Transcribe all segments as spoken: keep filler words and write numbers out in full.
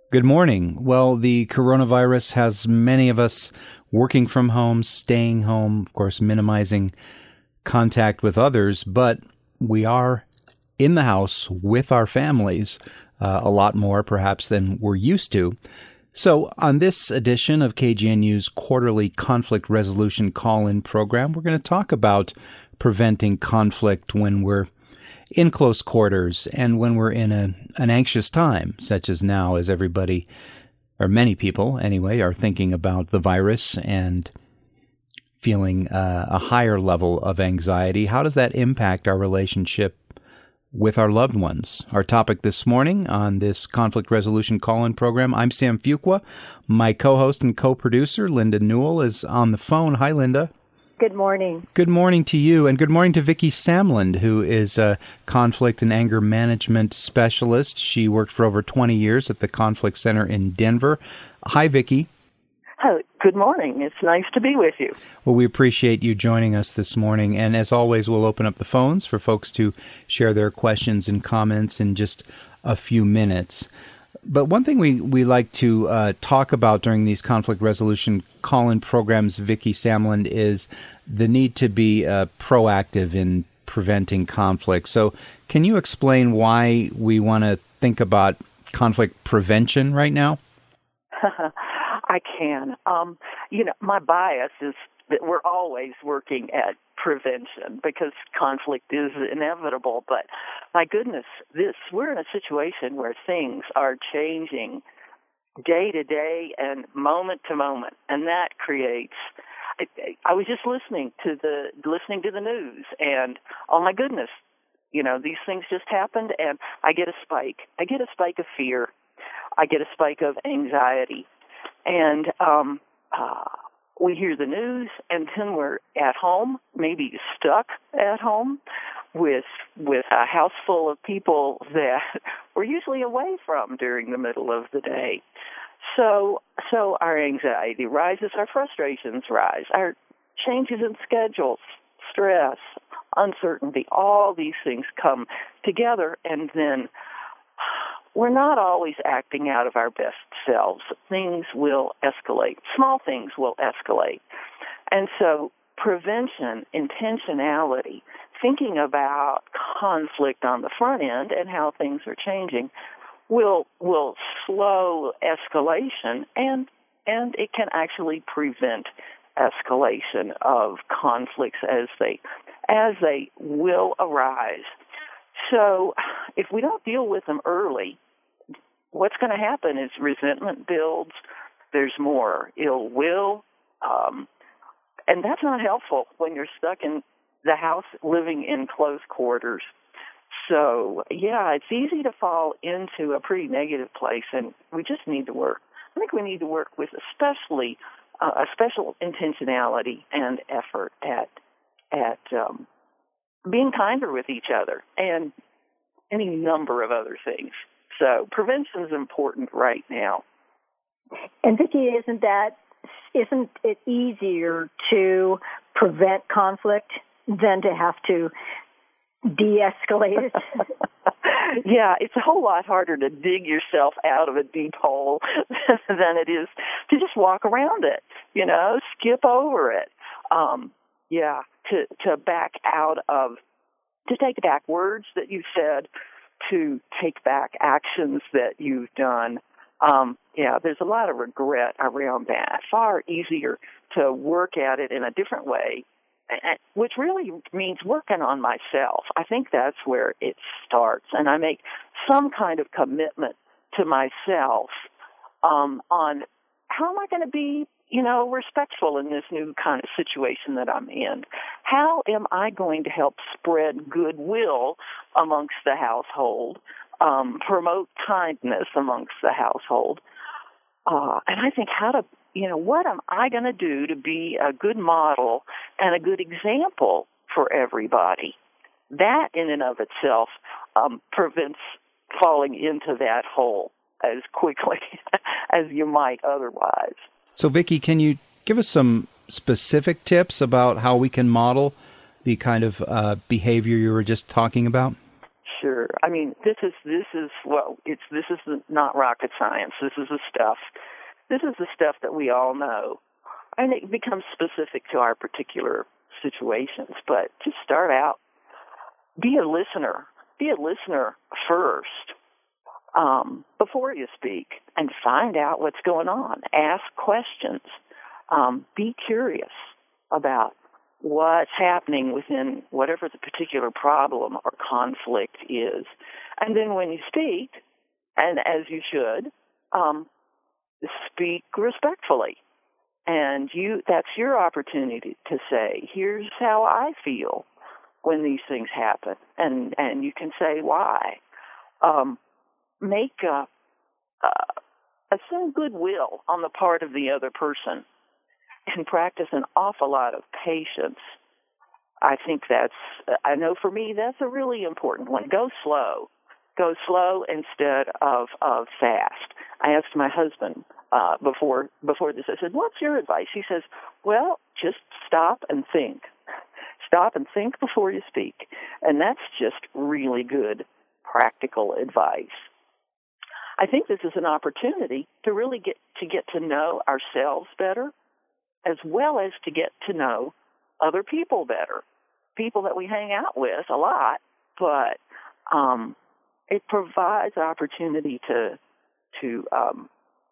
Good morning. Well, the coronavirus has many of us working from home, staying home, of course, minimizing contact with others, but we are in the house with our families uh, a lot more perhaps than we're used to. So on this edition of K G N U's quarterly conflict resolution call-in program, we're going to talk about preventing conflict when we're in close quarters and when we're in a, an anxious time, such as now, as everybody, or many people anyway, are thinking about the virus and feeling uh, a higher level of anxiety. How does that impact our relationship with our loved ones? Our topic this morning on this conflict resolution call-in program. I'm Sam Fuqua. My co-host and co-producer, Linda Newell, is on the phone. Hi, Linda. Good morning. Good morning to you, and good morning to Vicki Samland, who is a conflict and anger management specialist. She worked for over twenty years at the Conflict Center in Denver. Hi, Vicki. Oh, good morning. It's nice to be with you. Well, we appreciate you joining us this morning, and as always, we'll open up the phones for folks to share their questions and comments in just a few minutes. But one thing we, we like to uh, talk about during these conflict resolution call-in programs, Vicki Samland, is the need to be uh, proactive in preventing conflict. So can you explain why we want to think about conflict prevention right now? I can. Um, you know, my bias is that we're always working at prevention because conflict is inevitable. But my goodness, this we're in a situation where things are changing day to day and moment to moment, and that creates. I, I was just listening to the listening to the news, and oh my goodness, you know, these things just happened, and I get a spike. I get a spike of fear. I get a spike of anxiety, and um, uh, we hear the news, and then we're at home, maybe stuck at home with with a house full of people that we're usually away from during the middle of the day. So, so our anxiety rises, our frustrations rise, our changes in schedules, stress, uncertainty, all these things come together, and then we're not always acting out of our best selves. Things will escalate. Small things will escalate. And so prevention, intentionality, thinking about conflict on the front end and how things are changing will will slow escalation, and and it can actually prevent escalation of conflicts as they as they will arise. So if we don't deal with them early, what's going to happen is resentment builds, there's more ill will, um, and that's not helpful when you're stuck in the house living in close quarters. So, yeah, it's easy to fall into a pretty negative place, and we just need to work. I think we need to work with especially uh, a special intentionality and effort at at um, being kinder with each other and any number of other things. So prevention is important right now. And Vicki, isn't that isn't it easier to prevent conflict than to have to de-escalate it? Yeah, it's a whole lot harder to dig yourself out of a deep hole than it is to just walk around it, you know, skip over it. Um, yeah, to, to back out of, to take back words that you said, to take back actions that you've done. Um, yeah, there's a lot of regret around that. Far easier to work at it in a different way, which really means working on myself. I think that's where it starts. And I make some kind of commitment to myself um, on how am I going to be, you know, respectful in this new kind of situation that I'm in? How am I going to help spread goodwill amongst the household, um, promote kindness amongst the household? Uh, and I think how to, you know, what am I going to do to be a good model and a good example for everybody? That in and of itself um, prevents falling into that hole as quickly as you might otherwise. So, Vicki, can you give us some specific tips about how we can model the kind of uh, behavior you were just talking about? Sure. I mean, this is this is well, it's this is the, not rocket science. This is the stuff. This is the stuff that we all know, and it becomes specific to our particular situations. But just start out, be a listener. Be a listener first um, before you speak, and find out what's going on. Ask questions. Um, be curious about what's happening within whatever the particular problem or conflict is. And then when you speak, and as you should, um, speak respectfully. And you that's your opportunity to say, here's how I feel when these things happen. And, and you can say why. Um, make a, uh, assume goodwill on the part of the other person, and practice an awful lot of patience. I think that's, I know for me, that's a really important one. Go slow. Go slow instead of, of fast. I asked my husband uh, before before this, I said, what's your advice? He says, well, just stop and think. Stop and think before you speak. And that's just really good, practical advice. I think this is an opportunity to really get to get to know ourselves better, as well as to get to know other people better, people that we hang out with a lot, but um, it provides opportunity to to um,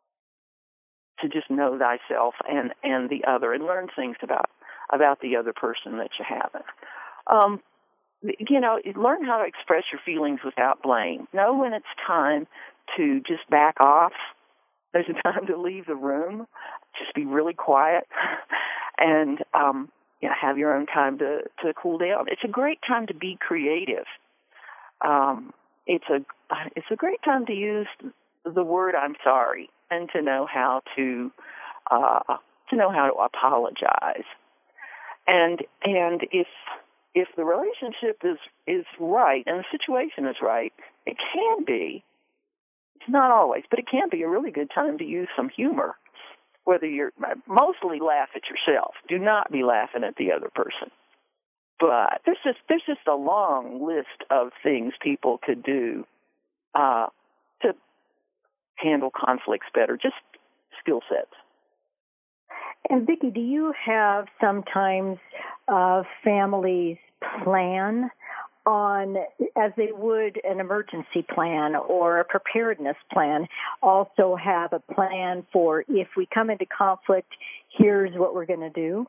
to just know thyself and, and the other, and learn things about about the other person that you haven't. Um, you know, learn how to express your feelings without blame. Know when it's time to just back off. There's a time to leave the room. Just be really quiet, and um, you know, have your own time to, to cool down. It's a great time to be creative. Um, it's a it's a great time to use the word "I'm sorry" and to know how to uh, to know how to apologize. And and if if the relationship is is right and the situation is right, it can be. It's not always, but it can be a really good time to use some humor. Whether you're mostly laugh at yourself, do not be laughing at the other person. But there's just there's just a long list of things people could do uh, to handle conflicts better. Just skill sets. And Vicki, do you have sometimes uh, families plan on, as they would an emergency plan or a preparedness plan, also have a plan for if we come into conflict, here's what we're going to do?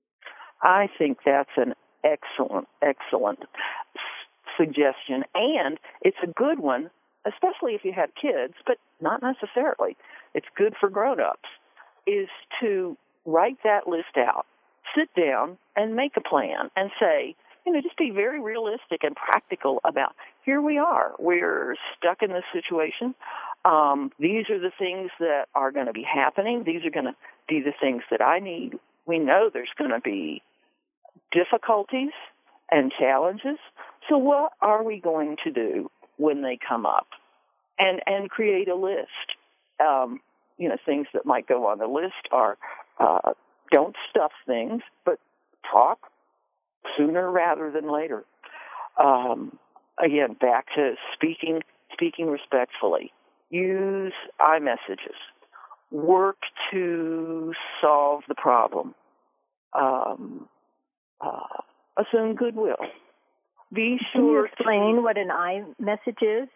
I think that's an excellent, excellent suggestion, and it's a good one, especially if you have kids, but not necessarily. It's good for grown-ups, is to write that list out, sit down and make a plan and say, you know, just be very realistic and practical about, here we are. We're stuck in this situation. Um, these are the things that are going to be happening. These are going to be the things that I need. We know there's going to be difficulties and challenges. So what are we going to do when they come up? And and create a list. Um, you know, things that might go on the list are uh, don't stuff things, but talk sooner rather than later. Um, again, back to speaking speaking respectfully. Use iMessages. Work to solve the problem. Um, uh, assume goodwill. Be Can you sure explain to, what an iMessage is?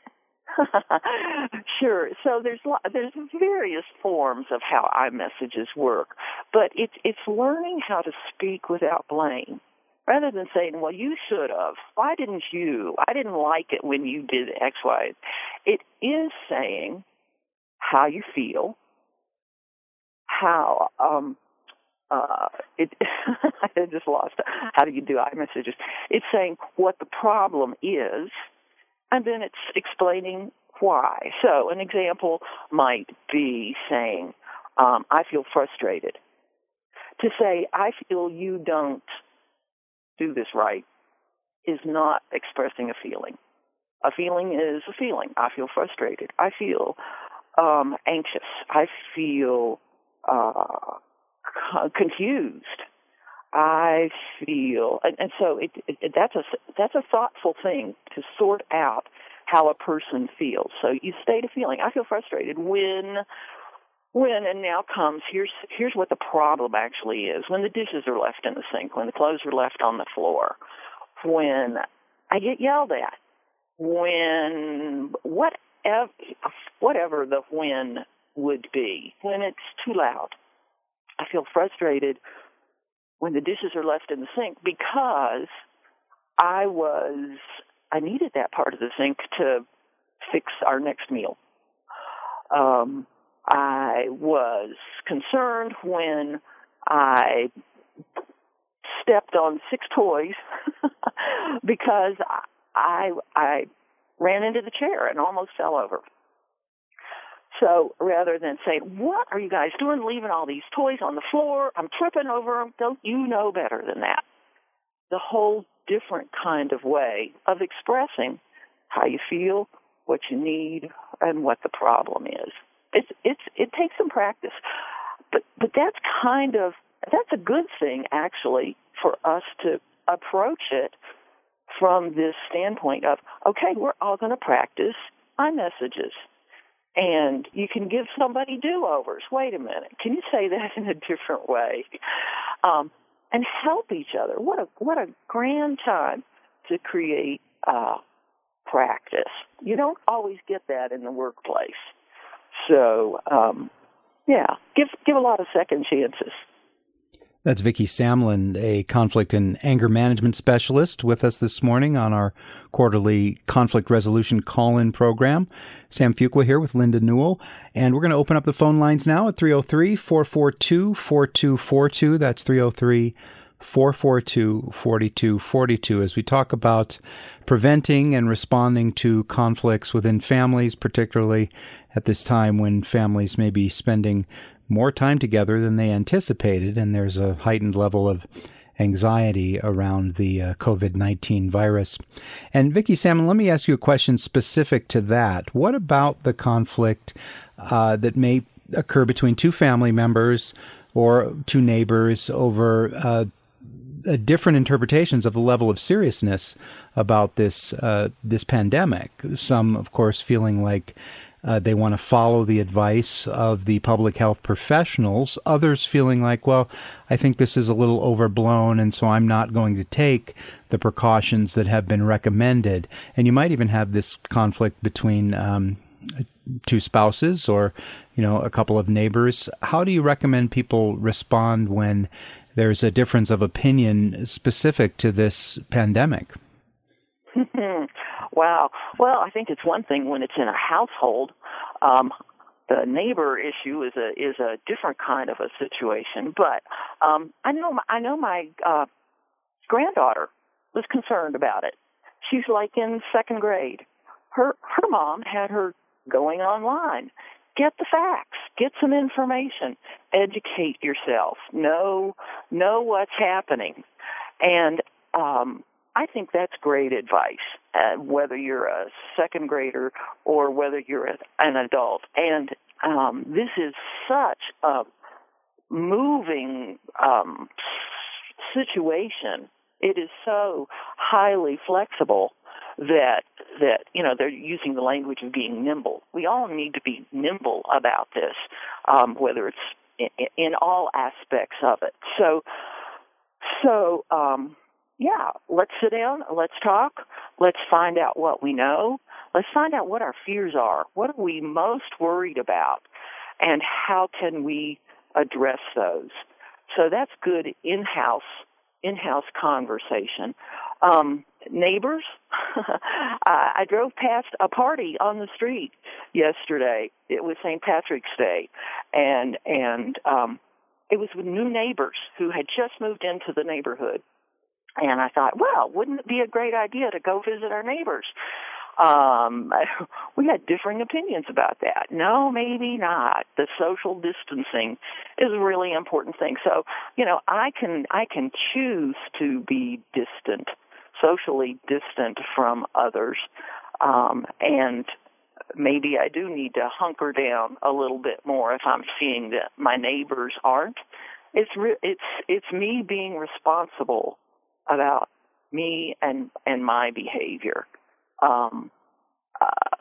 Sure. So there's lo- there's various forms of how iMessages work, but it's it's learning how to speak without blame. Rather than saying, well, you should have. Why didn't you? I didn't like it when you did X, Y. It is saying how you feel, how, um, uh, it, I just lost it. How do you do iMessages? It's saying what the problem is, and then it's explaining why. So an example might be saying, um, I feel frustrated. To say, I feel you don't do this right is not expressing a feeling. A feeling is a feeling. I feel frustrated. I feel um, anxious. I feel uh, confused. I feel, and, and so it, it, that's a that's a thoughtful thing to sort out how a person feels. So you state a feeling. I feel frustrated when, when, and now comes, here's, here's what the problem actually is. When the dishes are left in the sink, when the clothes are left on the floor, when I get yelled at, when, whatever, whatever the when would be, when it's too loud. I feel frustrated when the dishes are left in the sink because I was, I needed that part of the sink to fix our next meal. Um, I was concerned when I stepped on six toys because I, I ran into the chair and almost fell over. So rather than say, what are you guys doing, leaving all these toys on the floor? I'm tripping over them. Don't you know better than that? The whole different kind of way of expressing how you feel, what you need, and what the problem is. It's it's it takes some practice, but but that's kind of that's a good thing actually for us to approach it from this standpoint of, okay, we're all going to practice iMessages. And you can give somebody do-overs. Wait a minute. Can you say that in a different way? Um, and help each other. What a what a grand time to create uh, practice. You don't always get that in the workplace. So, um, yeah, give give a lot of second chances. That's Vicki Samlin, a conflict and anger management specialist, with us this morning on our quarterly conflict resolution call-in program. Sam Fuqua here with Linda Newell. And we're going to open up the phone lines now at three oh three, four four two, four two four two. That's three oh three, four four two, four two four two as we talk about preventing and responding to conflicts within families, particularly at this time when families may be spending more time together than they anticipated, and there's a heightened level of anxiety around the uh, COVID nineteen virus. And Vicki Samlin, let me ask you a question specific to that. What about the conflict uh, that may occur between two family members or two neighbors over uh, uh, different interpretations of the level of seriousness about this uh, this pandemic? Some, of course, feeling like Uh, they want to follow the advice of the public health professionals. Others feeling like, well, I think this is a little overblown, and so I'm not going to take the precautions that have been recommended. And you might even have this conflict between um, two spouses or, you know, a couple of neighbors. How do you recommend people respond when there's a difference of opinion specific to this pandemic? Wow. Well, I think it's one thing when it's in a household. Um, the neighbor issue is a is a different kind of a situation. But um, I know I know my uh, granddaughter was concerned about it. She's like in second grade. Her her mom had her going online. Get the facts. Get some information. Educate yourself. Know know what's happening. And um, I think that's great advice, uh, whether you're a second grader or whether you're a, an adult. And um, this is such a moving um, situation. It is so highly flexible that, that, you know, they're using the language of being nimble. We all need to be nimble about this, um, whether it's in, in all aspects of it. So, so, um, yeah, let's sit down, let's talk, let's find out what we know, let's find out what our fears are, what are we most worried about, and how can we address those. So that's good in-house, in-house conversation. Um, neighbors, I drove past a party on the street yesterday. It was Saint Patrick's Day, and, and um, it was with new neighbors who had just moved into the neighborhood. And I thought, well, wouldn't it be a great idea to go visit our neighbors? Um, we had differing opinions about that. No, maybe not. The social distancing is a really important thing. So, you know, I can I can choose to be distant, socially distant from others, um, and maybe I do need to hunker down a little bit more if I'm seeing that my neighbors aren't. It's re- it's it's me being responsible about me and, and my behavior. Um, uh,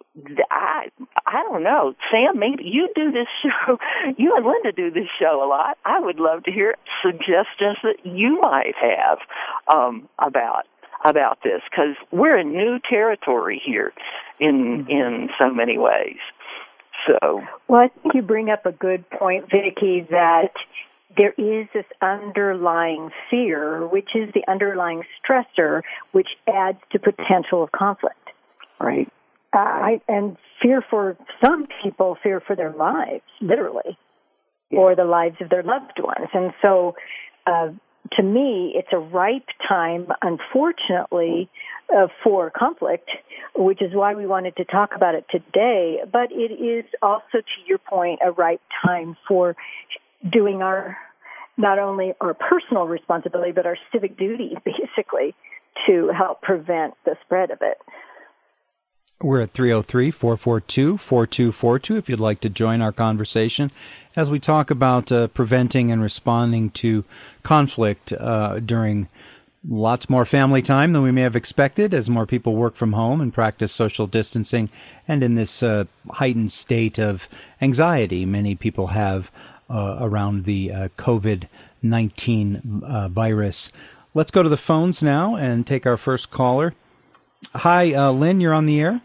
I I don't know, Sam. Maybe you do this show. You and Linda do this show a lot. I would love to hear suggestions that you might have um, about about this, because we're in new territory here in mm-hmm. in so many ways. So, well, I think you bring up a good point, Vicki, that there is this underlying fear, which is the underlying stressor, which adds to potential of conflict. Right. Uh, I, and fear for some people, fear for their lives, literally, yeah. or the lives of their loved ones. And so, uh, to me, it's a ripe time, unfortunately, uh, for conflict, which is why we wanted to talk about it today. But it is also, to your point, a ripe time for doing our, not only our personal responsibility, but our civic duty, basically, to help prevent the spread of it. We're at three oh three, four four two, four two four two if you'd like to join our conversation as we talk about uh, preventing and responding to conflict uh, during lots more family time than we may have expected as more people work from home and practice social distancing, and in this uh, heightened state of anxiety many people have uh, around the uh, COVID nineteen uh, virus. Let's go to the phones now and take our first caller. Hi, uh, Lynn, you're on the air.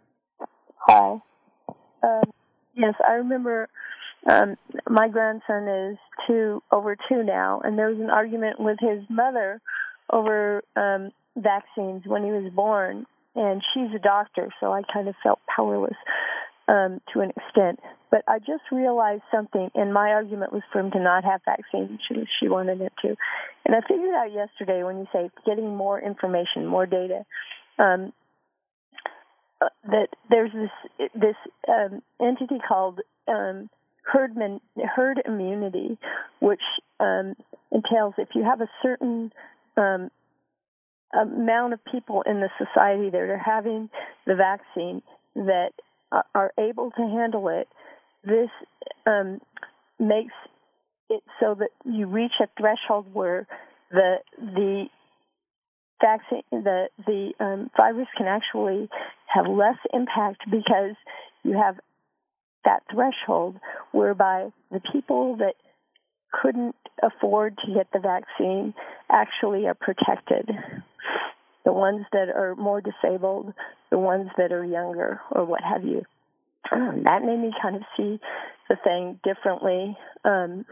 Hi. Um, yes, I remember um, my grandson is two over two now, and there was an argument with his mother over um, vaccines when he was born, and she's a doctor, so I kind of felt powerless um, to an extent. But I just realized something, and my argument was for him to not have vaccines. She, she wanted it to. And I figured out yesterday when you say getting more information, more data, um, Uh, that there's this this um, entity called um, herd, min, herd immunity, which um, entails if you have a certain um, amount of people in the society that are having the vaccine that are, are able to handle it, this um, makes it so that you reach a threshold where the the vaccine, the the um, virus can actually have less impact because you have that threshold whereby the people that couldn't afford to get the vaccine actually are protected. The ones that are more disabled, the ones that are younger, or what have you. Um, that made me kind of see the thing differently um,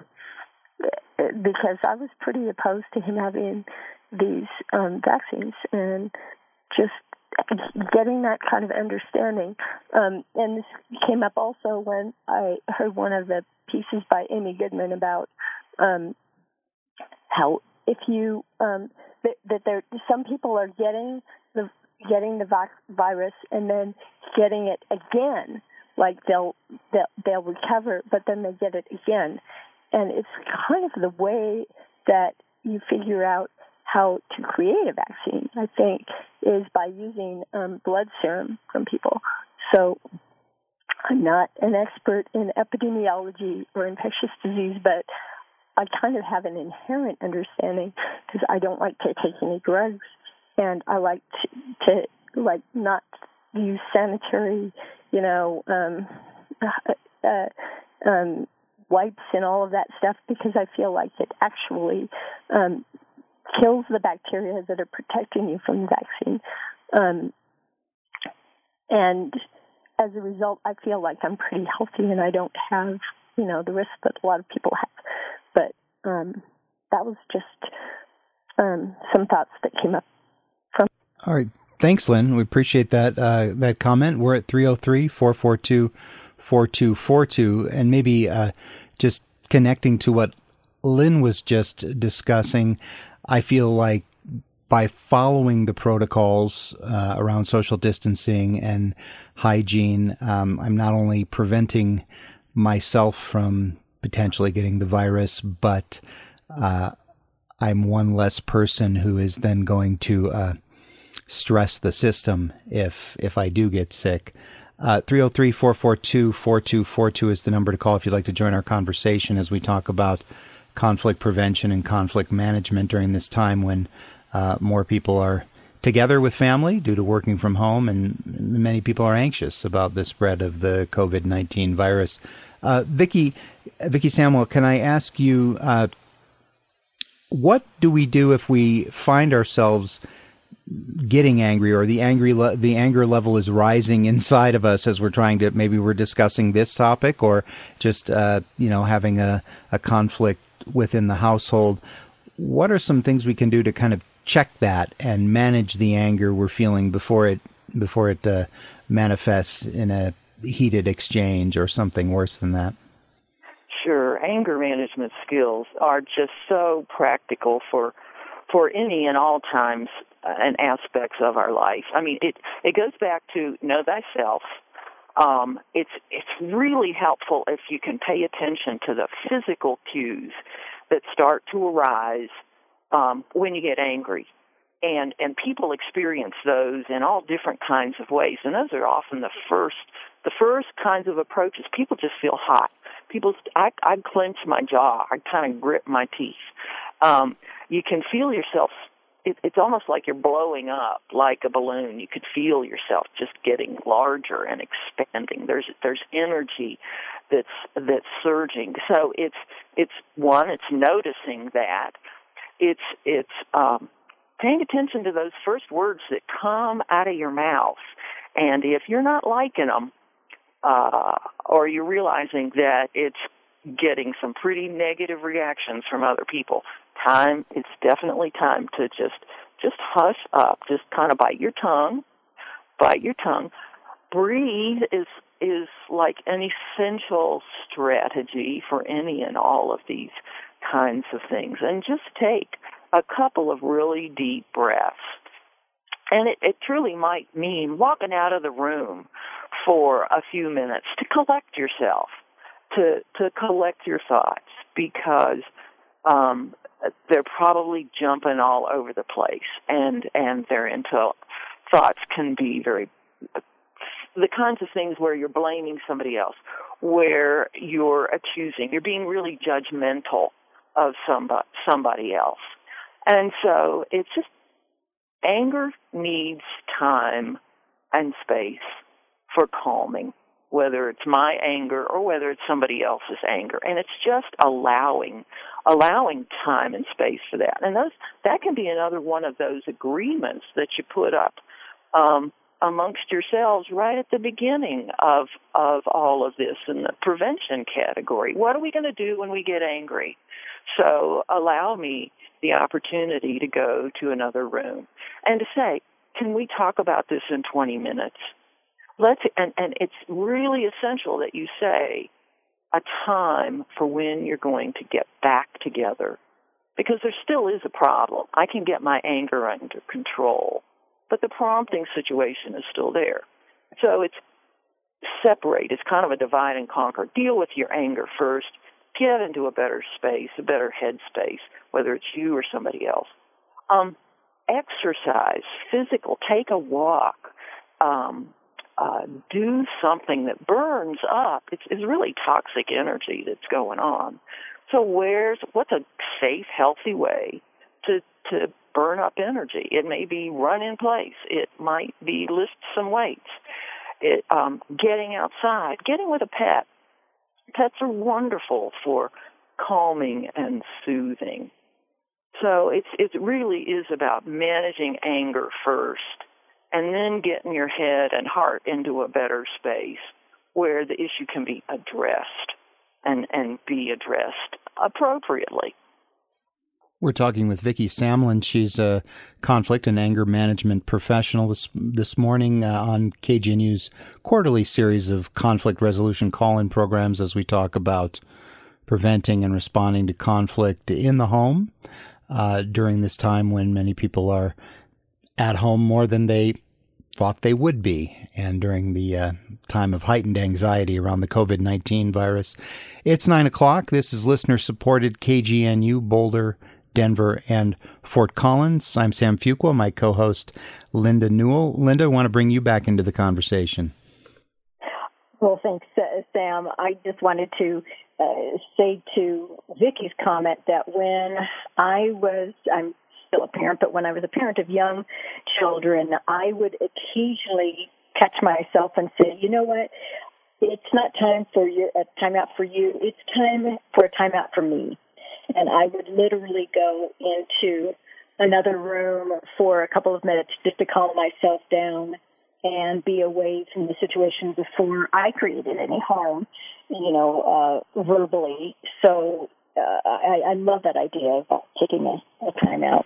because I was pretty opposed to him having these um, vaccines, and just getting that kind of understanding. Um, and this came up also when I heard one of the pieces by Amy Goodman about um, how if you um, that, that there some people are getting the getting the virus and then getting it again, like they'll they'll, they'll recover, but then they get it again, and it's kind of the way that you figure out how to create a vaccine, I think, is by using um, blood serum from people. So I'm not an expert in epidemiology or infectious disease, but I kind of have an inherent understanding because I don't like to take any drugs, and I like to, to like not use sanitary, you know, um, uh, um, wipes and all of that stuff because I feel like it actually um, kills the bacteria that are protecting you from the vaccine. Um, and as a result, I feel like I'm pretty healthy and I don't have, you know, the risk that a lot of people have. But um, that was just um, some thoughts that came up from. All right. Thanks, Lynn. We appreciate that uh, that comment. We're at three oh three, four four two, four two four two. And maybe uh, just connecting to what Lynn was just discussing, I feel like by following the protocols uh, around social distancing and hygiene, um, I'm not only preventing myself from potentially getting the virus, but uh, I'm one less person who is then going to uh, stress the system if if I do get sick. Uh, three oh three, four four two, four two four two is the number to call if you'd like to join our conversation as we talk about conflict prevention and conflict management during this time when uh, more people are together with family due to working from home, and many people are anxious about the spread of the COVID nineteen virus. Uh, Vicki, Vicki Samuel, can I ask you, uh, what do we do if we find ourselves getting angry, or the angry le- the anger level is rising inside of us as we're trying to, maybe we're discussing this topic, or just uh, you know having a, a conflict within the household? What are some things we can do to kind of check that and manage the anger we're feeling before it before it uh, manifests in a heated exchange or something worse than that? Sure. Anger management skills are just so practical for for any and all times and aspects of our life. I mean, it it goes back to know thyself. Um, it's it's really helpful if you can pay attention to the physical cues that start to arise um, when you get angry. And and people experience those in all different kinds of ways. And those are often the first the first kinds of approaches. People just feel hot. People, I I clench my jaw. I kind of grip my teeth. Um, you can feel yourself. It, it's almost like you're blowing up like a balloon. You could feel yourself just getting larger and expanding. There's there's energy that's that's surging. So it's it's one. It's noticing that. It's it's um, paying attention to those first words that come out of your mouth, and if you're not liking them, uh, or you're realizing that it's getting some pretty negative reactions from other people, time, it's definitely time to just just hush up, just kind of bite your tongue, bite your tongue. Breathe is is like an essential strategy for any and all of these kinds of things. And just take a couple of really deep breaths. And it, it truly might mean walking out of the room for a few minutes to collect yourself, to to collect your thoughts, because um, they're probably jumping all over the place, and, and their intel thoughts can be very, the kinds of things where you're blaming somebody else, where you're accusing, you're being really judgmental of somebody, somebody else. And so it's just, anger needs time and space for calming, whether it's my anger or whether it's somebody else's anger. And it's just allowing, allowing time and space for that. And those, that can be another one of those agreements that you put up um, amongst yourselves right at the beginning of, of all of this in the prevention category. What are we going to do when we get angry? So allow me the opportunity to go to another room and to say, can we talk about this in twenty minutes? Let's, and, and it's really essential that you say a time for when you're going to get back together, because there still is a problem. I can get my anger under control, but the prompting situation is still there. So it's separate. It's kind of a divide and conquer. Deal with your anger first. Get into a better space, a better headspace, whether it's you or somebody else. Um, exercise, physical, take a walk, um, uh, do something that burns up. It's, it's really toxic energy that's going on. So where's, what's a safe, healthy way to, to burn up energy? It may be run in place. It might be lift some weights. It, um, getting outside, getting with a pet. Pets are wonderful for calming and soothing. So it's it really is about managing anger first, and then getting your head and heart into a better space where the issue can be addressed and, and be addressed appropriately. We're talking with Vicki Samlin. She's a conflict and anger management professional this this morning uh, on K G N U's quarterly series of conflict resolution call-in programs as we talk about preventing and responding to conflict in the home uh, during this time when many people are at home more than they thought they would be, and during the uh, time of heightened anxiety around the COVID nineteen virus. It's nine o'clock. This is listener-supported K G N U Boulder, Denver, and Fort Collins. I'm Sam Fuqua, my co-host Linda Newell. Linda, I want to bring you back into the conversation. Well, thanks, Sam. I just wanted to uh, say to Vicki's comment that when I was, I'm still a parent, but when I was a parent of young children, I would occasionally catch myself and say, you know what, it's not time for your a timeout for you. It's time for a timeout for me. And I would literally go into another room for a couple of minutes just to calm myself down and be away from the situation before I created any harm, you know, uh, verbally. So uh, I, I love that idea of taking a, a timeout.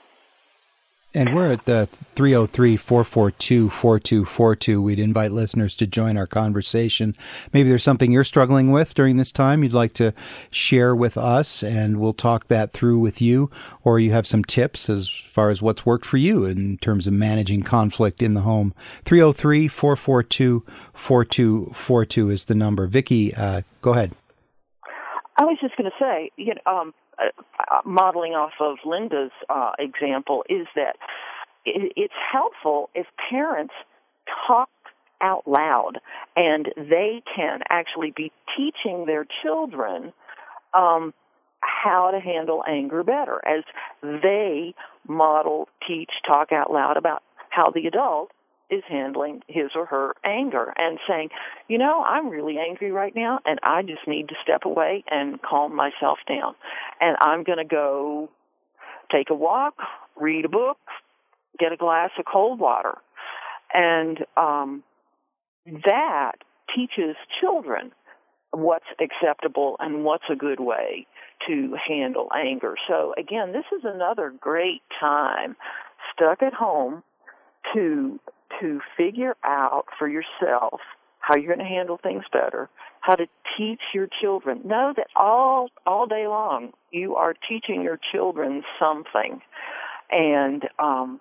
And we're at the three oh three, four four two, four two four two. We'd invite listeners to join our conversation. Maybe there's something you're struggling with during this time you'd like to share with us, and we'll talk that through with you. Or you have some tips as far as what's worked for you in terms of managing conflict in the home. three oh three, four four two, four two four two is the number. Vicki, uh, go ahead. I was just going to say, you know, um, uh, modeling off of Linda's uh, example, is that it, it's helpful if parents talk out loud and they can actually be teaching their children um, how to handle anger better as they model, teach, talk out loud about how the adult is handling his or her anger and saying, you know, I'm really angry right now and I just need to step away and calm myself down. And I'm going to go take a walk, read a book, get a glass of cold water. And um, that teaches children what's acceptable and what's a good way to handle anger. So, again, this is another great time, stuck at home, to to figure out for yourself how you're going to handle things better, how to teach your children. Know that all all day long you are teaching your children something. And um,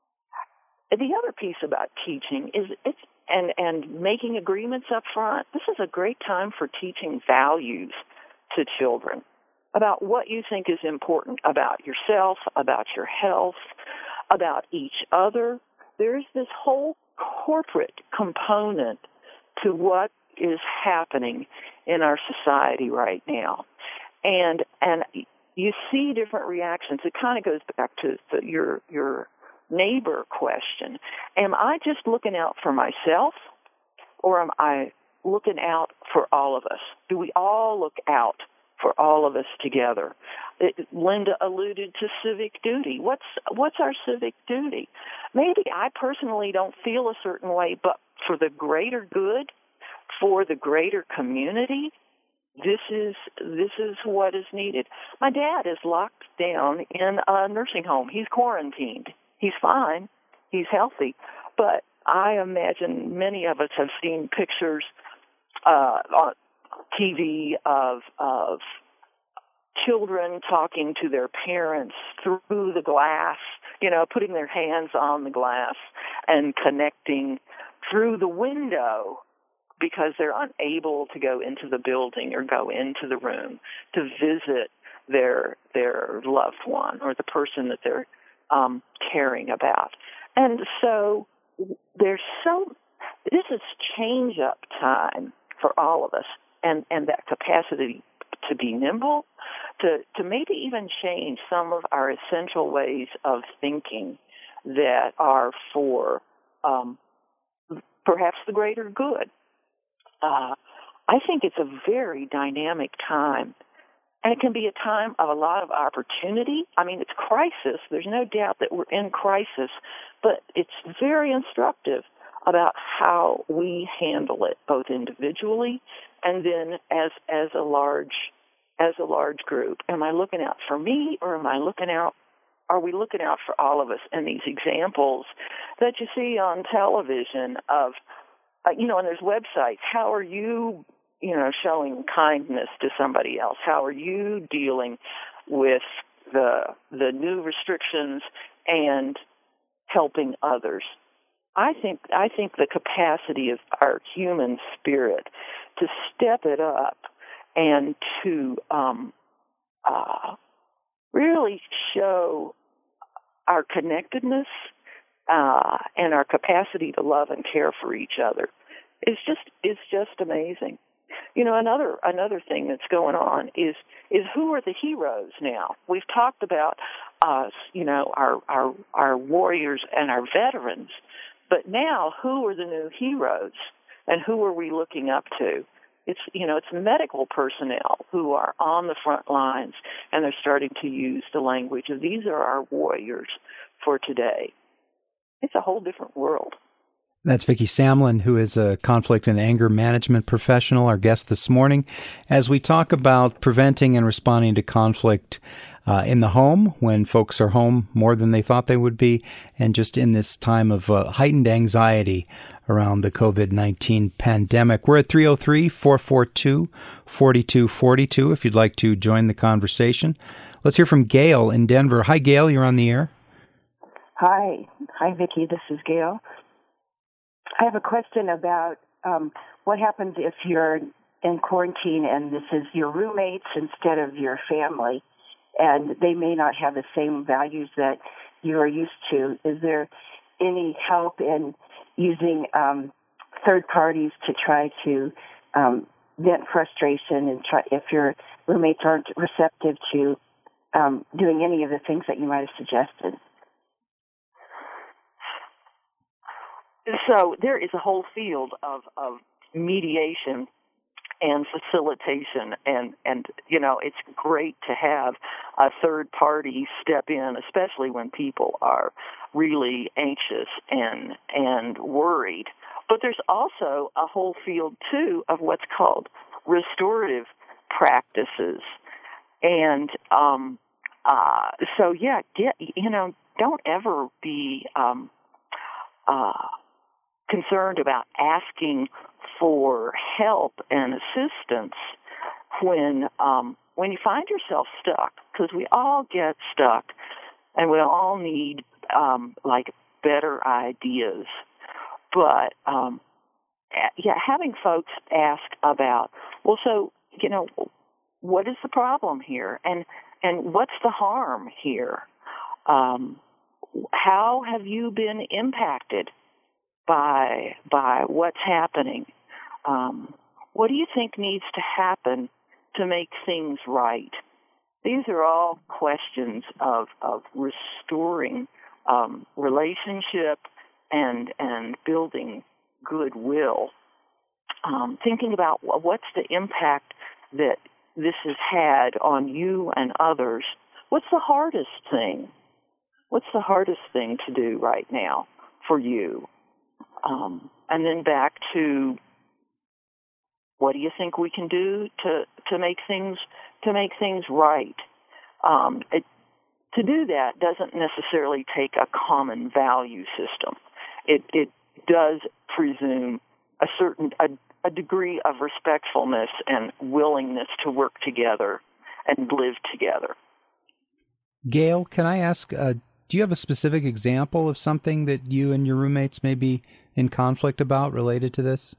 the other piece about teaching is it's and, and making agreements up front. This is a great time for teaching values to children about what you think is important about yourself, about your health, about each other. There's this whole corporate component to what is happening in our society right now. And and you see different reactions. It kind of goes back to the, your your neighbor question. Am I just looking out for myself, or am I looking out for all of us? Do we all look out for all of us together? It, Linda alluded to civic duty. What's what's our civic duty? Maybe I personally don't feel a certain way, but for the greater good, for the greater community, this is this is what is needed. My dad is locked down in a nursing home. He's quarantined. He's fine. He's healthy. But I imagine many of us have seen pictures uh, on T V of of children talking to their parents through the glass, you know, putting their hands on the glass and connecting through the window because they're unable to go into the building or go into the room to visit their their loved one or the person that they're um, caring about. And so there's so, this is change-up time for all of us, and, and that capacity to be nimble, to, to maybe even change some of our essential ways of thinking that are for um, perhaps the greater good. Uh, I think it's a very dynamic time, and it can be a time of a lot of opportunity. I mean, it's crisis. There's no doubt that we're in crisis, but it's very instructive about how we handle it, both individually and then as as a large as a large group. Am I looking out for me, or am I looking out? Are we looking out for all of us? And these examples that you see on television of, uh, you know, and there's websites. How are you, you know, showing kindness to somebody else? How are you dealing with the the new restrictions and helping others? I think I think the capacity of our human spirit to step it up and to um, uh, really show our connectedness uh, and our capacity to love and care for each other is just is just amazing. You know, another another thing that's going on is is who are the heroes now? We've talked about us, you know, our, our, our warriors and our veterans. But now, who are the new heroes, and who are we looking up to? It's, you know, it's medical personnel who are on the front lines, and they're starting to use the language of these are our warriors for today. It's a whole different world. That's Vicki Samlin, who is a conflict and anger management professional, our guest this morning, as we talk about preventing and responding to conflict uh, in the home when folks are home more than they thought they would be, and just in this time of uh, heightened anxiety around the covid nineteen pandemic. We're at three oh three, four four two, four two four two if you'd like to join the conversation. Let's hear from Gail in Denver. Hi, Gail. You're on the air. Hi. Hi, Vicki. This is Gail. I have a question about um, what happens if you're in quarantine and this is your roommates instead of your family, and they may not have the same values that you are used to. Is there any help in using um, third parties to try to um, vent frustration and try, if your roommates aren't receptive to um, doing any of the things that you might have suggested? So there is a whole field of, of mediation and facilitation, and, and, you know, it's great to have a third party step in, especially when people are really anxious and, and worried. But there's also a whole field, too, of what's called restorative practices. And um, uh, so, yeah, get, you know, don't ever be um, uh, concerned about asking for help and assistance when um, when you find yourself stuck, because we all get stuck, and we all need um, like better ideas. But um, yeah, having folks ask about, well, so you know, what is the problem here, and and what's the harm here? Um, how have you been impacted by by what's happening? Um, what do you think needs to happen to make things right? These are all questions of of restoring um, relationship and and building goodwill. Um, thinking about what's the impact that this has had on you and others. What's the hardest thing? What's the hardest thing to do right now for you? Um, and then back to, what do you think we can do to, to make things to make things right? Um, it, to do that doesn't necessarily take a common value system. It it does presume a certain a, a degree of respectfulness and willingness to work together and live together. Gail, can I ask, uh, do you have a specific example of something that you and your roommates may be in conflict about related to this?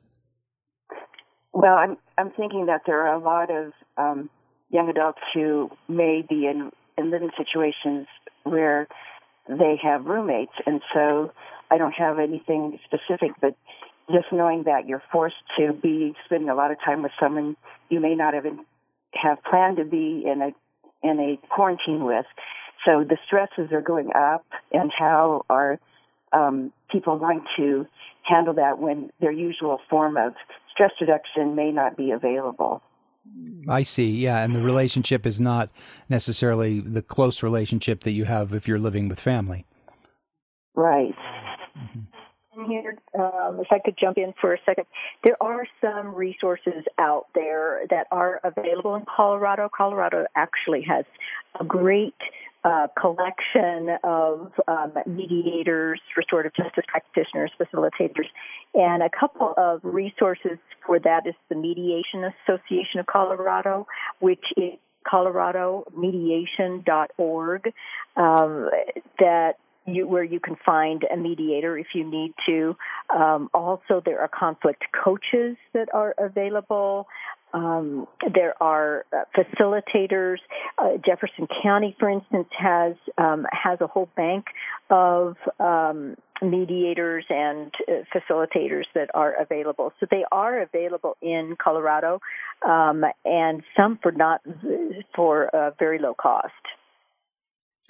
Well, I'm I'm thinking that there are a lot of um, young adults who may be in, in living situations where they have roommates, and so I don't have anything specific, but just knowing that you're forced to be spending a lot of time with someone you may not even have planned to be in a in a quarantine with. So the stresses are going up, and how are um, people going to handle that when their usual form of stress reduction may not be available? I see, yeah, and the relationship is not necessarily the close relationship that you have if you're living with family. Right. Mm-hmm. Here, um, if I could jump in for a second, there are some resources out there that are available in Colorado. Colorado actually has a great uh, collection of um, mediators, restorative justice practitioners, facilitators, and a couple of resources for that is the Mediation Association of Colorado, which is colorado mediation dot org, um, that You, where you can find a mediator if you need to. Um, also, there are conflict coaches that are available. Um, there are uh, facilitators. Uh, Jefferson County, for instance, has um, has a whole bank of um, mediators and uh, facilitators that are available. So they are available in Colorado, um, and some for not for uh, very low cost.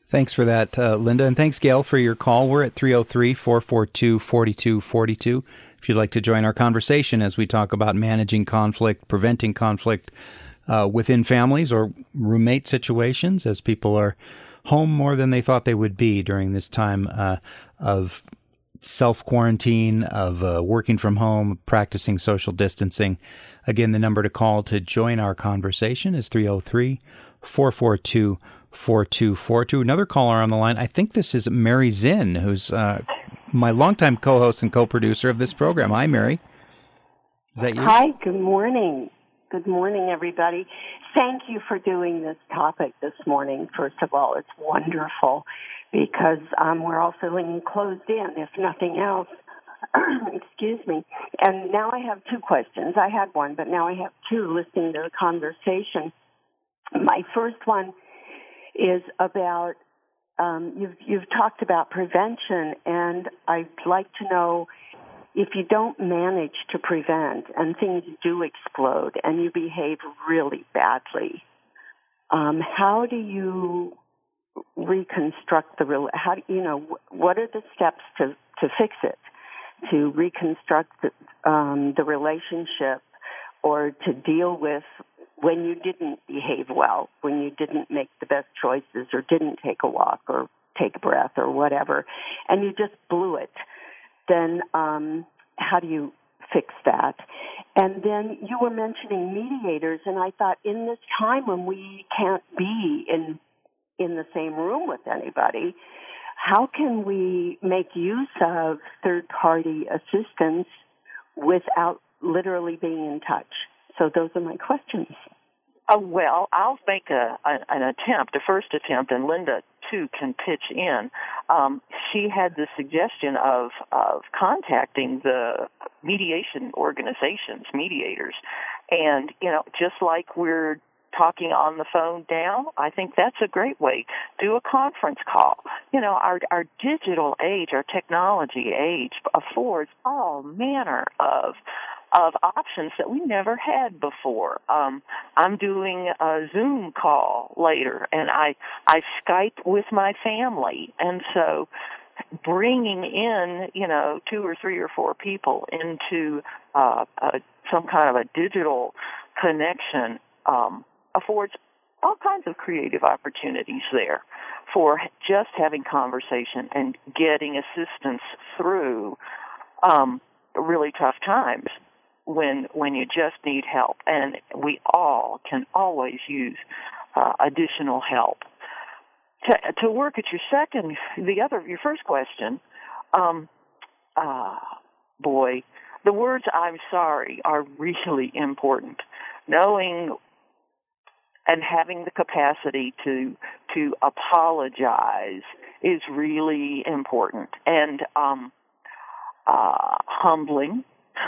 Thanks for that, uh, Linda. And thanks, Gail, for your call. We're at three oh three, four four two, four two four two. If you'd like to join our conversation as we talk about managing conflict, preventing conflict uh, within families or roommate situations, as people are home more than they thought they would be during this time uh, of self-quarantine, of uh, working from home, practicing social distancing. Again, the number to call to join our conversation is three oh three, four four two, four two four two. Another caller on the line. I think this is Mary Zinn, who's uh, my longtime co-host and co-producer of this program. Hi, Mary. Is that you? Hi, good morning. Good morning, everybody. Thank you for doing this topic this morning. First of all, it's wonderful because um, we're all feeling closed in, if nothing else. Excuse me. And now I have two questions. I had one, but now I have two listening to the conversation. My first one is about, um, you've, you've talked about prevention, and I'd like to know if you don't manage to prevent and things do explode and you behave really badly, um, how do you reconstruct the real, how do you know, what are the steps to, to fix it, to reconstruct the, um, the relationship or to deal with when you didn't behave well, when you didn't make the best choices or didn't take a walk or take a breath or whatever, and you just blew it, then um, how do you fix that? And then you were mentioning mediators, and I thought in this time when we can't be in in the same room with anybody, how can we make use of third-party assistance without literally being in touch? So those are my questions. Oh, well, I'll make a, a, an attempt, a first attempt, and Linda, too, can pitch in. Um, she had the suggestion of, of contacting the mediation organizations, mediators. And, you know, just like we're talking on the phone now, I think that's a great way. Do a conference call. You know, our, our digital age, our technology age affords all manner of of options that we never had before. Um, I'm doing a Zoom call later, and I, I Skype with my family. And so bringing in, you know, two or three or four people into uh, uh, some kind of a digital connection um, affords all kinds of creative opportunities there for just having conversation and getting assistance through um, really tough times. When when you just need help, and we all can always use uh, additional help. To, to work at your second, the other, your first question, um, uh, boy, the words "I'm sorry" are really important. Knowing and having the capacity to to apologize is really important, and um, uh, humbling.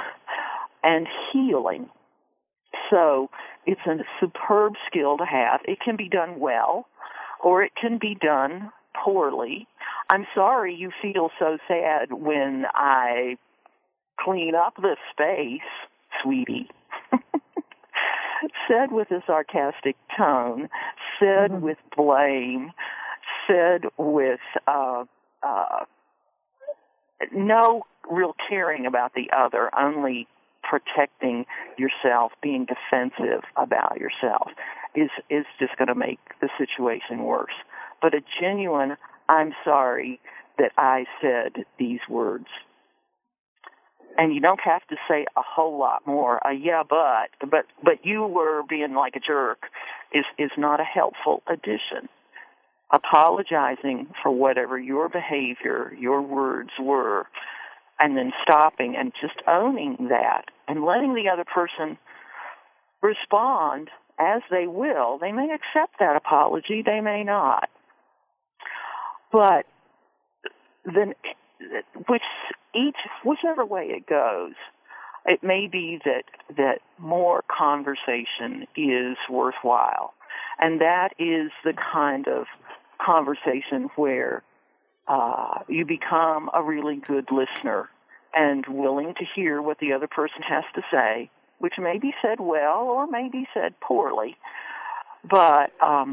And healing. So it's a superb skill to have. It can be done well, or it can be done poorly. I'm sorry you feel so sad when I clean up the space, sweetie. Said with a sarcastic tone, said mm-hmm. with blame, said with uh, uh, no real caring about the other, only protecting yourself, being defensive about yourself is is just going to make the situation worse. But a genuine, I'm sorry that I said these words. And you don't have to say a whole lot more. A yeah, but, but, but you were being like a jerk is, is not a helpful addition. Apologizing for whatever your behavior, your words were, and then stopping and just owning that and letting the other person respond as they will. They may accept that apology, they may not. But then, which each, whichever way it goes, it may be that, that more conversation is worthwhile. And that is the kind of conversation where Uh, you become a really good listener and willing to hear what the other person has to say, which may be said well or may be said poorly. But um,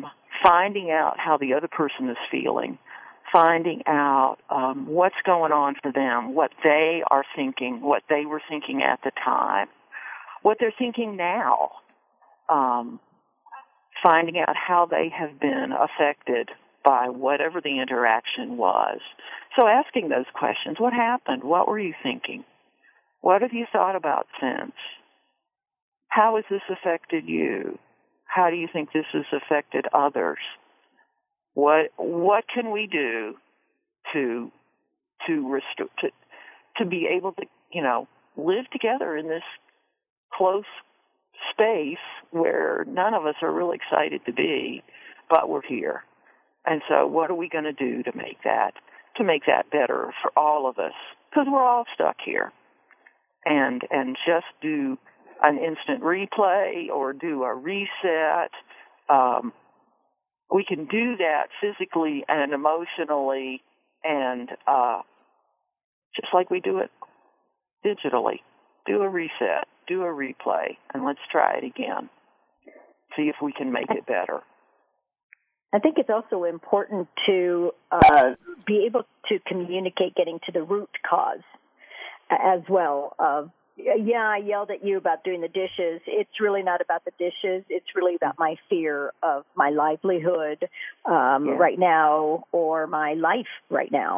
finding out how the other person is feeling, finding out um, what's going on for them, what they are thinking, what they were thinking at the time, what they're thinking now, um, finding out how they have been affected by whatever the interaction was. So asking those questions, what happened? What were you thinking? What have you thought about since? How has this affected you? How do you think this has affected others? What what can we do to to restore to to be able to, you know, live together in this close space where none of us are really excited to be, but we're here. And so what are we going to do to make that to make that better for all of us? Because we're all stuck here. And and just do an instant replay or do a reset. Um, we can do that physically and emotionally, and uh, just like we do it digitally. Do a reset, do a replay, and let's try it again. See if we can make it better. I think it's also important to uh, be able to communicate getting to the root cause as well. Of, yeah, I yelled at you about doing the dishes. It's really not about the dishes. It's really about my fear of my livelihood um, yeah. right now, or my life right now.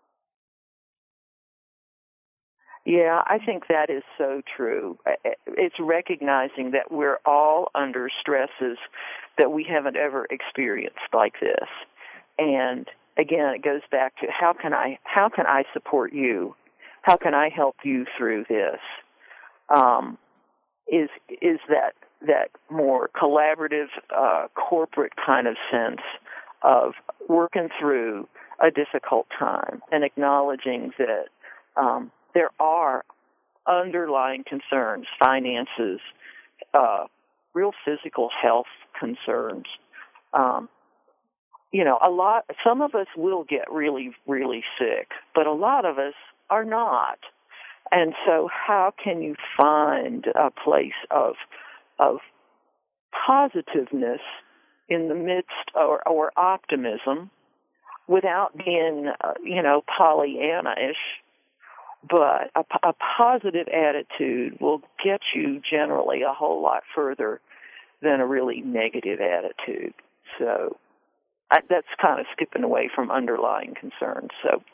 Yeah, I think that is so true. It's recognizing that we're all under stresses that we haven't ever experienced like this. And again, it goes back to how can I how can I support you? How can I help you through this? Um, is is that that more collaborative, uh, corporate kind of sense of working through a difficult time and acknowledging that um, there are underlying concerns, finances, uh, real physical health concerns. Um, you know, a lot. Some of us will get really, really sick, but a lot of us are not. And so, how can you find a place of of positiveness in the midst, or, or optimism, without being, uh, you know, Pollyanna-ish? But a, a positive attitude will get you generally a whole lot further than a really negative attitude. So I, that's kind of skipping away from underlying concerns. So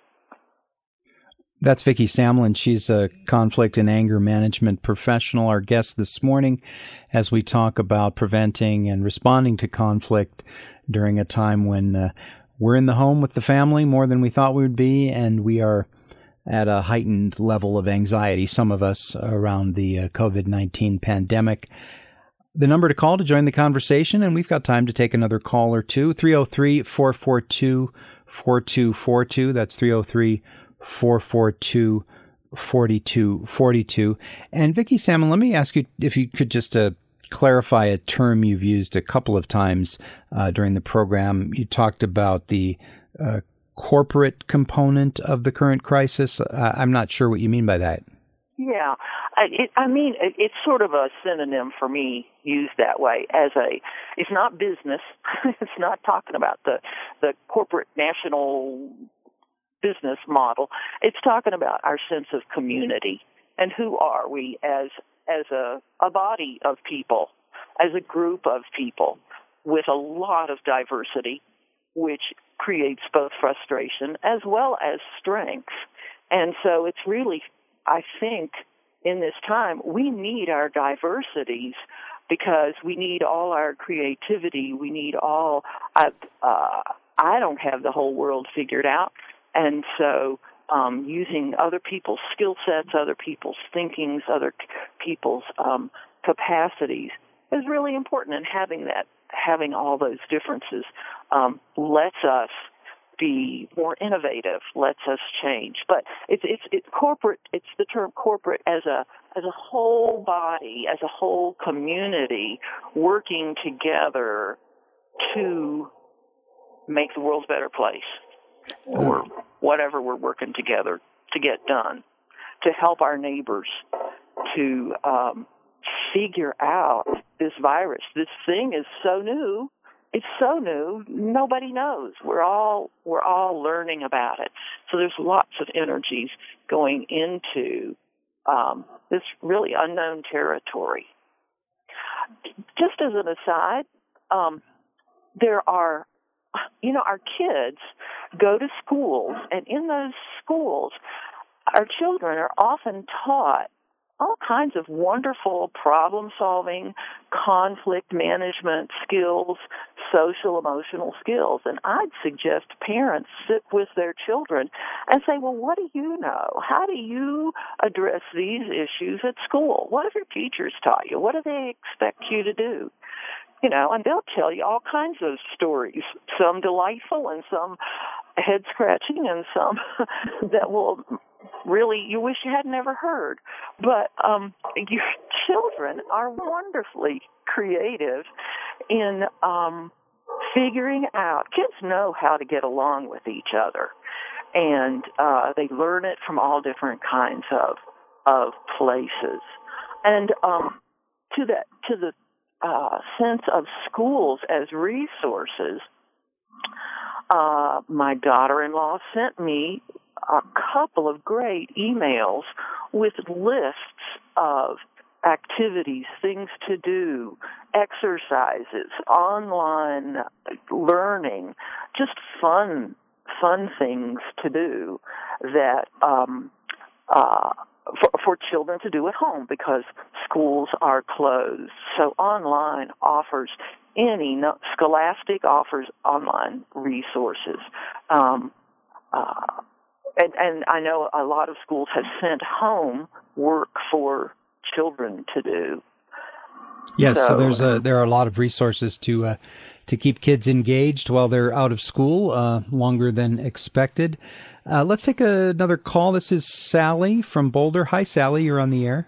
that's Vicki Samlin. She's a conflict and anger management professional, our guest this morning, as we talk about preventing and responding to conflict during a time when uh, we're in the home with the family more than we thought we would be, and we are at a heightened level of anxiety, some of us, around the uh, covid nineteen pandemic. The number to call to join the conversation, and we've got time to take another call or two, three oh three, four four two, four two four two. That's three oh three, four four two, four two four two. And Vicki Samlin, let me ask you if you could just uh, clarify a term you've used a couple of times uh, during the program. You talked about the uh, corporate component of the current crisis. Uh, I'm not sure what you mean by that. Yeah, I, it, I mean, it, it's sort of a synonym for me used that way as a, it's not business. It's not talking about the, the corporate national business model. It's talking about our sense of community and who are we as, as a, a body of people, as a group of people with a lot of diversity, which creates both frustration as well as strength. And so it's really, I think, in this time, we need our diversities because we need all our creativity. We need all, I, uh, I don't have the whole world figured out. And so um, using other people's skill sets, other people's thinkings, other people's um, capacities is really important. And having that, having all those differences um, lets us be more innovative, lets us change. But it's it's it's corporate. It's the term corporate as a as a whole body, as a whole community working together to make the world a better place, or whatever we're working together to get done, to help our neighbors, to um, figure out this virus. This thing is so new. it's so new, nobody knows. We're all we're all learning about it. So there's lots of energies going into um, this really unknown territory. Just as an aside, um, there are, you know, our kids go to schools, and in those schools, our children are often taught all kinds of wonderful problem-solving, conflict management skills, social, emotional skills. And I'd suggest parents sit with their children and say, well, what do you know? How do you address these issues at school? What have your teachers taught you? What do they expect you to do? You know, and they'll tell you all kinds of stories, some delightful and some head-scratching and some that will really, you wish you had never heard. But um, your children are wonderfully creative in um, figuring out. Kids know how to get along with each other, and uh, they learn it from all different kinds of of places. And um, to that, to the uh, sense of schools as resources, uh, my daughter-in-law sent me a couple of great emails with lists of activities, things to do, exercises, online learning, just fun, fun things to do that um, uh, for, for children to do at home because schools are closed. So online offers any, no, Scholastic offers online resources. Um, uh, And, and I know a lot of schools have sent home work for children to do. Yes, so, so there's a there are a lot of resources to uh, to keep kids engaged while they're out of school uh, longer than expected. Uh, let's take a, another call. This is Sally from Boulder. Hi, Sally. You're on the air.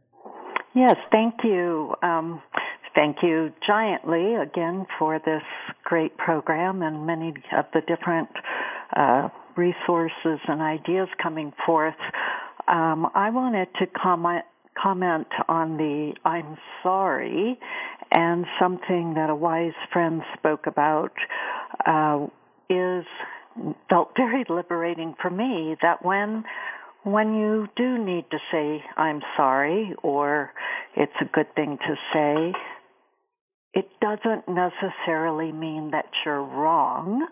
Yes, thank you. Um, thank you giantly again for this great program and many of the different uh resources and ideas coming forth. Um, I wanted to comment comment on the I'm sorry, and something that a wise friend spoke about uh, is felt very liberating for me, that when when you do need to say I'm sorry, or it's a good thing to say, it doesn't necessarily mean that you're wrong,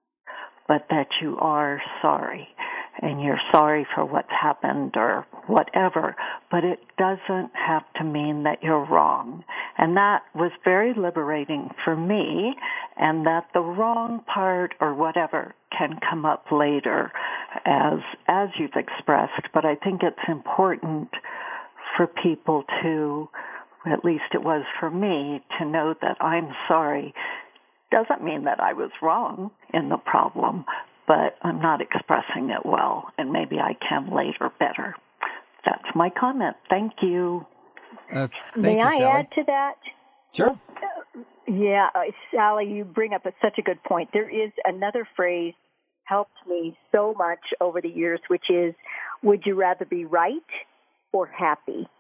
but that you are sorry, and you're sorry for what's happened or whatever, but it doesn't have to mean that you're wrong. And that was very liberating for me, and that the wrong part or whatever can come up later as as you've expressed. But I think it's important for people to, at least it was for me, to know that I'm sorry doesn't mean that I was wrong in the problem, but I'm not expressing it well, and maybe I can later better. That's my comment. Thank you. Uh, thank May you, I Sally. add to that? Sure. Yeah, uh, Sally, you bring up a, such a good point. There is another phrase helped me so much over the years, which is, would you rather be right or happy?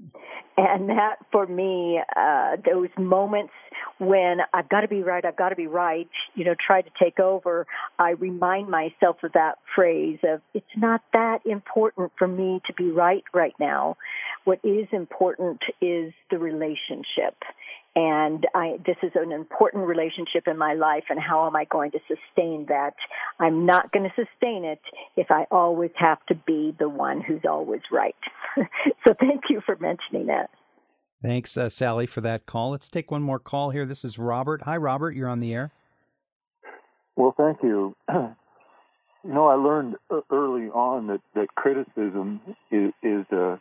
And that, for me, uh, those moments when I've got to be right, I've got to be right, you know, try to take over, I remind myself of that phrase of, it's not that important for me to be right right now. What is important is the relationship. And I, this is an important relationship in my life, and how am I going to sustain that? I'm not going to sustain it if I always have to be the one who's always right. So thank you for mentioning that. Thanks, uh, Sally, for that call. Let's take one more call here. This is Robert. Hi, Robert. You're on the air. Well, thank you. You know, I learned early on that, that criticism is, is a,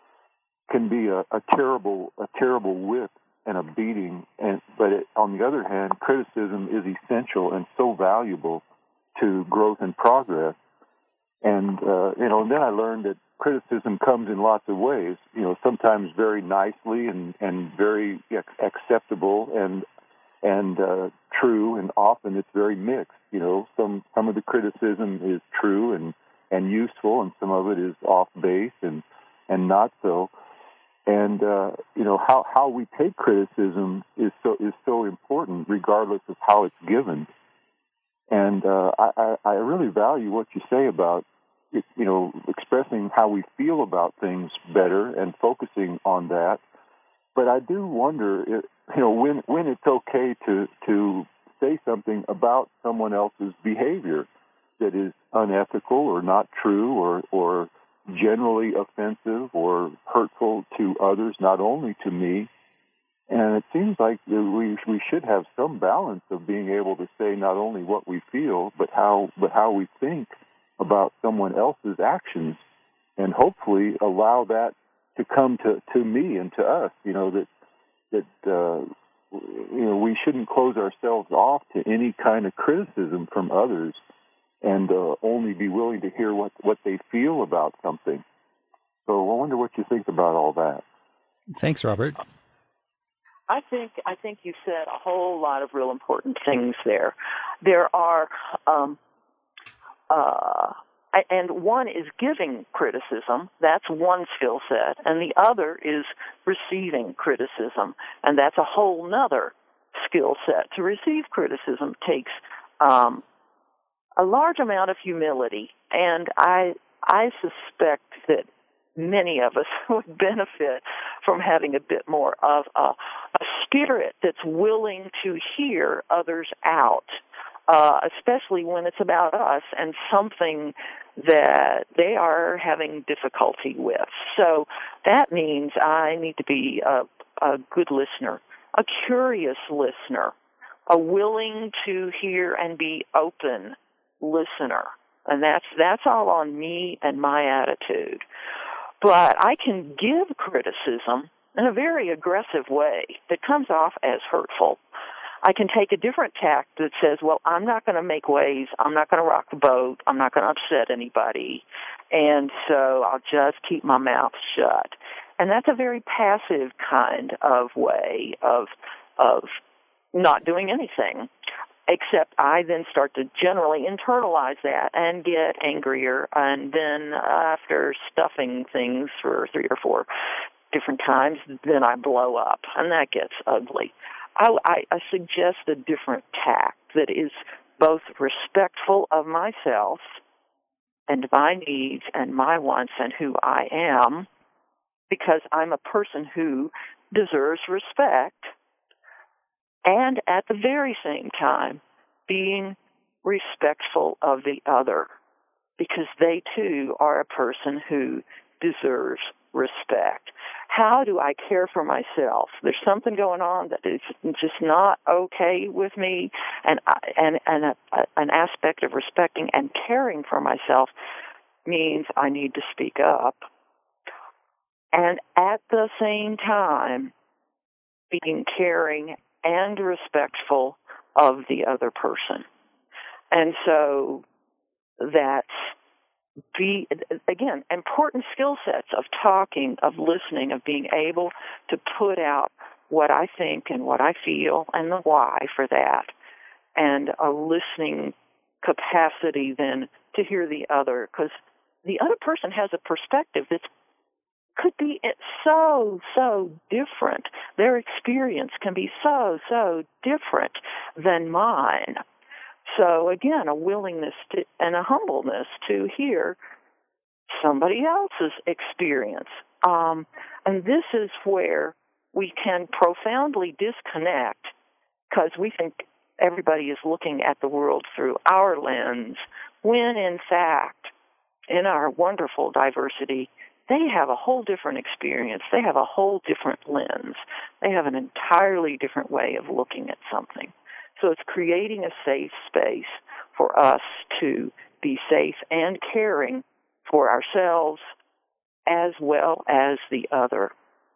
can be a, a terrible a terrible whip and a beating, and but it, on the other hand, criticism is essential and so valuable to growth and progress. And uh, you know, and then I learned that criticism comes in lots of ways. You know, sometimes very nicely and and very acceptable and and uh, true, and often it's very mixed. You know, some some of the criticism is true and and useful, and some of it is off base and and not so. And uh, you know how, how we take criticism is so is so important, regardless of how it's given. And uh, I, I really value what you say about you know expressing how we feel about things better and focusing on that. But I do wonder, if, you know, when when it's okay to to say something about someone else's behavior that is unethical or not true or or generally offensive or hurtful to others, not only to me. And it seems like we we should have some balance of being able to say not only what we feel, but how but how we think about someone else's actions, and hopefully allow that to come to, to me and to us. You know that that uh, you know we shouldn't close ourselves off to any kind of criticism from others, and uh, only be willing to hear what, what they feel about something. So I wonder what you think about all that. Thanks, Robert. I think I think you said a whole lot of real important things there. There are, um, uh, and one is giving criticism. That's one skill set, and the other is receiving criticism, and that's a whole nother skill set. To receive criticism takes um, a large amount of humility, and I I suspect that many of us would benefit from having a bit more of a, a spirit that's willing to hear others out, uh, especially when it's about us and something that they are having difficulty with. So that means I need to be a, a good listener, a curious listener, a willing to hear and be open listener. And that's that's all on me and my attitude. But I can give criticism in a very aggressive way that comes off as hurtful. I can take a different tack that says, well, I'm not going to make waves, I'm not going to rock the boat, I'm not going to upset anybody, and so I'll just keep my mouth shut. And that's a very passive kind of way of of not doing anything, except I then start to generally internalize that and get angrier, and then after stuffing things for three or four different times, then I blow up, and that gets ugly. I, I, I suggest a different tack that is both respectful of myself and my needs and my wants and who I am, because I'm a person who deserves respect, and at the very same time, being respectful of the other, because they too are a person who deserves respect. How do I care for myself? There's something going on that is just not okay with me, and and and a, a, an aspect of respecting and caring for myself means I need to speak up, and at the same time, being caring and respectful of the other person. And so that's, be again, important skill sets of talking, of listening, of being able to put out what I think and what I feel and the why for that, and a listening capacity then to hear the other, because the other person has a perspective that's could be so, so different. Their experience can be so, so different than mine. So again, a willingness to, and a humbleness to hear somebody else's experience. Um, and this is where we can profoundly disconnect, because we think everybody is looking at the world through our lens, when in fact, in our wonderful diversity, they have a whole different experience. They have a whole different lens. They have an entirely different way of looking at something. So it's creating a safe space for us to be safe and caring for ourselves as well as the other.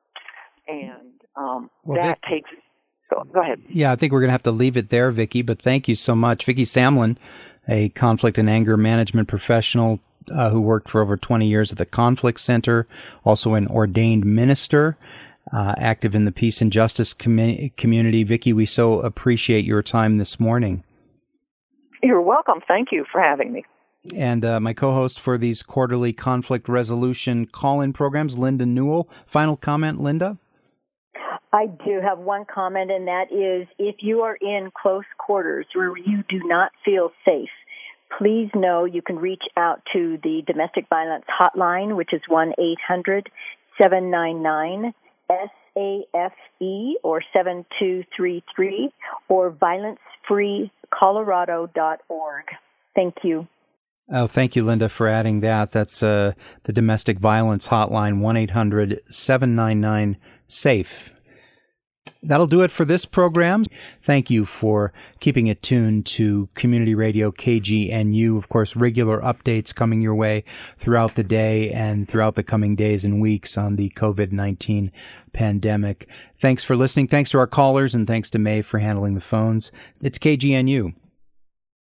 And um, well, that Vic, takes... Go, go ahead. Yeah, I think we're going to have to leave it there, Vicki, but thank you so much. Vicki Samlin, a conflict and anger management professional, Uh, who worked for over twenty years at the Conflict Center, also an ordained minister, uh, active in the peace and justice com- community. Vicki, we so appreciate your time this morning. You're welcome. Thank you for having me. And uh, my co-host for these quarterly conflict resolution call-in programs, Linda Newell. Final comment, Linda? I do have one comment, and that is if you are in close quarters where you do not feel safe, please know you can reach out to the Domestic Violence Hotline, which is one eight hundred seven nine nine S A F E or seven two three three or violence free colorado dot org. Thank you. Oh, thank you, Linda, for adding that. That's uh, the Domestic Violence Hotline, one eight hundred seven nine nine SAFE. That'll do it for this program. Thank you for keeping it tuned to Community Radio K G N U. Of course, regular updates coming your way throughout the day and throughout the coming days and weeks on the COVID nineteen pandemic. Thanks for listening. Thanks to our callers, and thanks to Mae for handling the phones. It's K G N U.